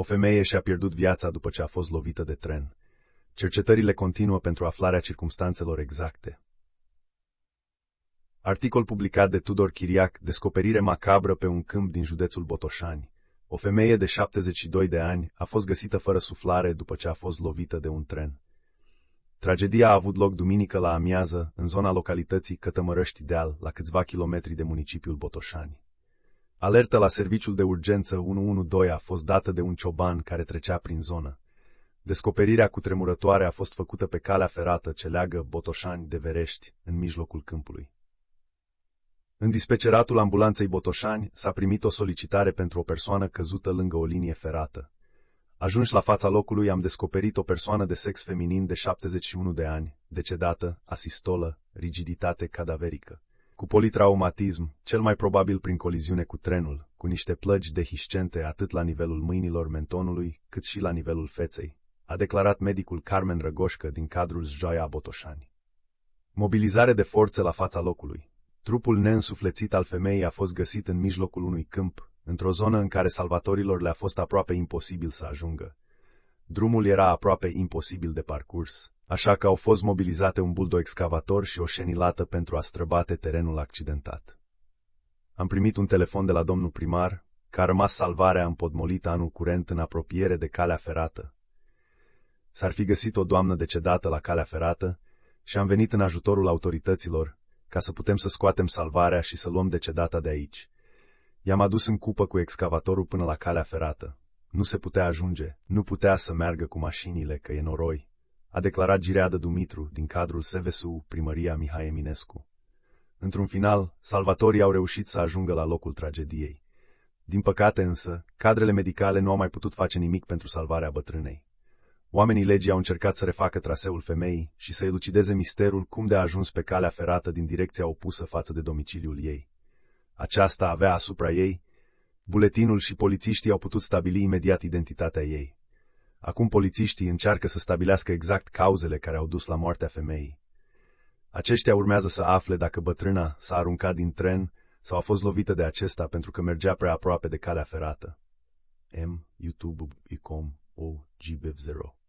O femeie și-a pierdut viața după ce a fost lovită de tren. Cercetările continuă pentru aflarea circumstanțelor exacte. Articol publicat de Tudor Chiriac, descoperire macabră pe un câmp din județul Botoșani. O femeie de 72 de ani a fost găsită fără suflare după ce a fost lovită de un tren. Tragedia a avut loc duminică la amiază, în zona localității Cătămărăști Deal, la câțiva kilometri de municipiul Botoșani. Alertă la serviciul de urgență 112 a fost dată de un cioban care trecea prin zonă. Descoperirea cutremurătoare a fost făcută pe calea ferată ce leagă Botoșani de Verești, în mijlocul câmpului. În dispeceratul ambulanței Botoșani s-a primit o solicitare pentru o persoană căzută lângă o linie ferată. Ajunși la fața locului, am descoperit o persoană de sex feminin de 71 de ani, decedată, asistolă, rigiditate cadaverică, cu politraumatism, cel mai probabil prin coliziune cu trenul, cu niște plăgi dehiscente atât la nivelul mâinilor mentonului, cât și la nivelul feței, a declarat medicul Carmen Răgoșcă din cadrul SJOIA Botoșani. Mobilizare de forțe la fața locului. Trupul neînsuflețit al femeii a fost găsit în mijlocul unui câmp, într-o zonă în care salvatorilor le-a fost aproape imposibil să ajungă. Drumul era aproape imposibil de parcurs, așa că au fost mobilizate un buldo-excavator și o șenilată pentru a străbate terenul accidentat. Am primit un telefon de la domnul primar, că a rămas salvarea împotmolită anul curent în apropiere de calea ferată. S-ar fi găsit o doamnă decedată la calea ferată și am venit în ajutorul autorităților, ca să putem să scoatem salvarea și să luăm decedata de aici. I-am adus în cupă cu excavatorul până la calea ferată. Nu se putea ajunge, nu putea să meargă cu mașinile, că e noroi, a declarat Gireadă Dumitru din cadrul SVSU, Primăria Mihai Eminescu. Într-un final, salvatorii au reușit să ajungă la locul tragediei. Din păcate însă, cadrele medicale nu au mai putut face nimic pentru salvarea bătrânei. Oamenii legii au încercat să refacă traseul femeii și să elucideze misterul cum de a ajuns pe calea ferată din direcția opusă față de domiciliul ei. Aceasta avea asupra ei. Buletinul și polițiștii au putut stabili imediat identitatea ei. Acum polițiștii încearcă să stabilească exact cauzele care au dus la moartea femeii. Aceștia urmează să afle dacă bătrâna s-a aruncat din tren sau a fost lovită de acesta pentru că mergea prea aproape de calea ferată. YouTube.com/OGBev0